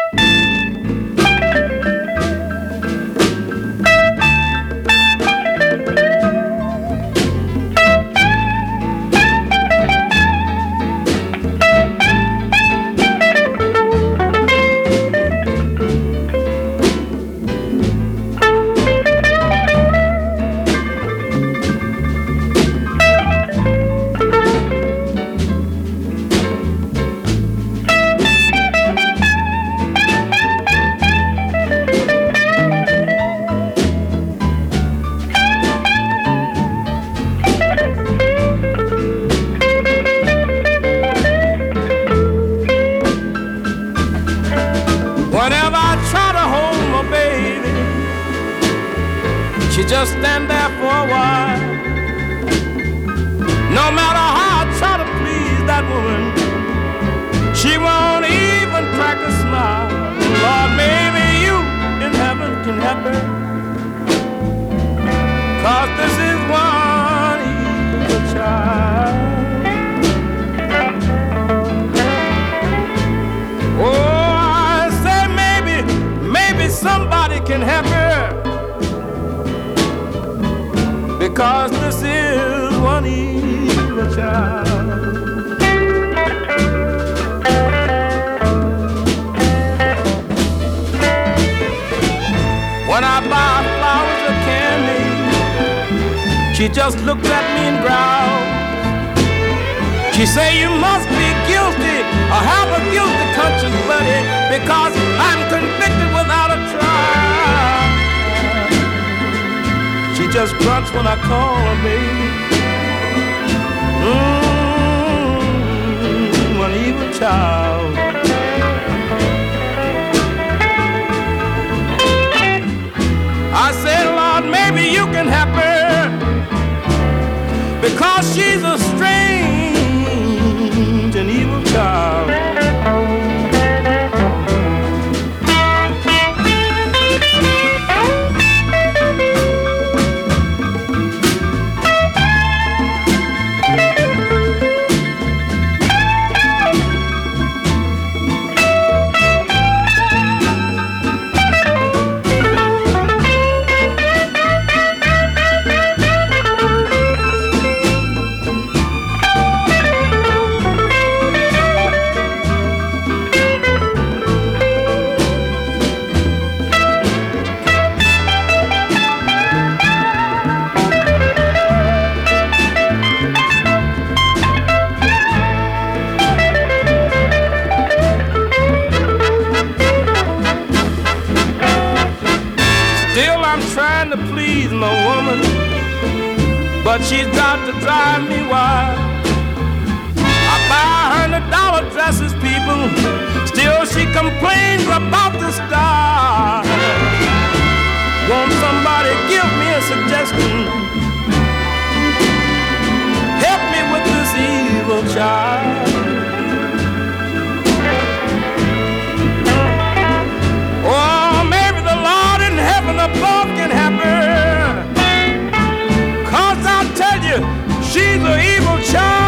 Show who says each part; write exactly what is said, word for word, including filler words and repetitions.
Speaker 1: She just stand there for a while. No matter how I try to please that woman, she won't even crack a smile. Lord, maybe you in heaven can help her, 'cause this is one evil child. Oh, I say maybe, maybe somebody can help her, because this is one evil child. When I buy flowers or candy, she just looked at me and growled. She say, you must be guilty or have a guilty conscience, buddy, because I'm convicted without a trial. She just grunts when I call her baby. Mmm, one evil child. I said, Lord, maybe you can help her, because she's a strange and evil child. Trying to please my woman, but she's got to drive me wild. I buy her hundred dollar dresses, people, still she complains about the style. Won't somebody give me a suggestion? Help me with this evil child. Oh, maybe the Lord in heaven above can help her, 'cause I'll tell you, she's an evil child.